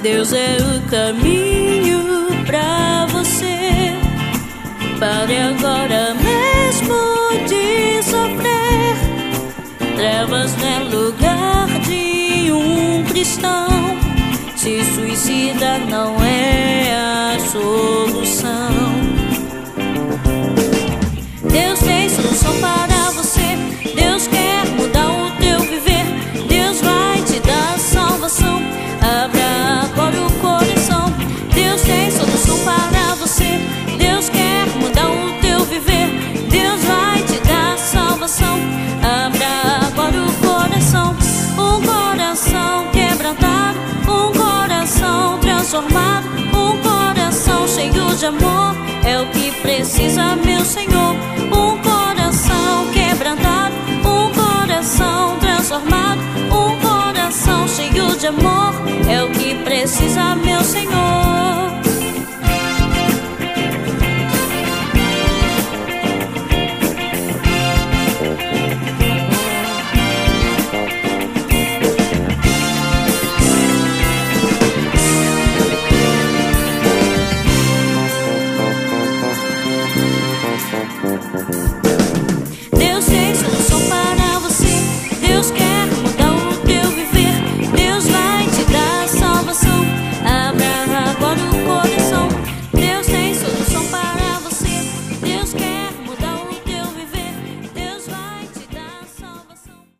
Deus é o caminho pra você. Pare agora mesmo de sofrer. Trevas não é lugar de um cristão. Se suicidar não é a solução. Deus tem solução para você. Deus quer mudar o teu viver. Deus vai te dar salvação. Abra agora o coração. Deus tem solução para você. Deus quer mudar o teu viver. Deus vai te dar salvação. Abra agora o coração. Um coração quebrantado, um coração transformado, um coração cheio de amor é o que precisa, meu Senhor. Um coração quebrantado, um coração transformado, um coração cheio de amor é o que precisa, meu Senhor.